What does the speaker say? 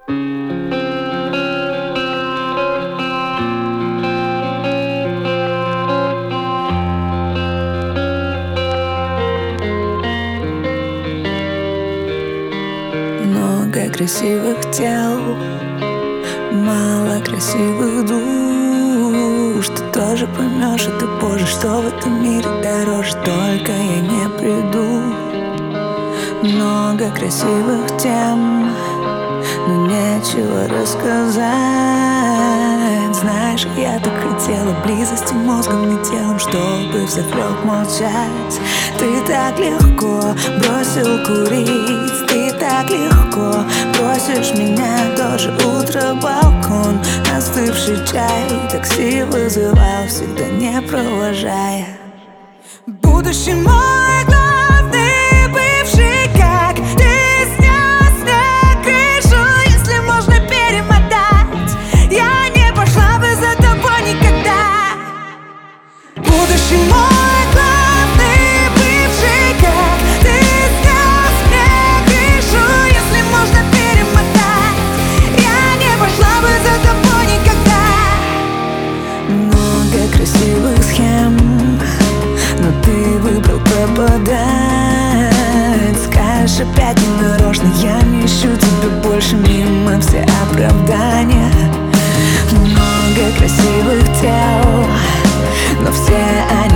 Много красивых тел, мало красивых душ. Ты тоже поймешь это позже, что в этом мире дороже, только я не приду. Много красивых тем, но нечего рассказать. Знаешь, я так хотела близости мозгом, не телом, чтобы взахлеб молчать. Ты так легко бросил курить, ты так легко бросишь меня тоже. Утро, балкон, остывший чай, такси вызывал, всегда не провожая. Будущий мой главный бывший, как ты снес мне крышу, если можно перемотать, я не пошла бы за тобой никогда. Будущий мой главный бывший, как ты снес мне крышу, если можно перемотать, я не пошла бы за тобой никогда. Много красивых схем, но ты выбрал пропадать. Скажешь опять ненарочно, я не ищу тебя больше, мимо все оправдания. Много красивых тел, но все они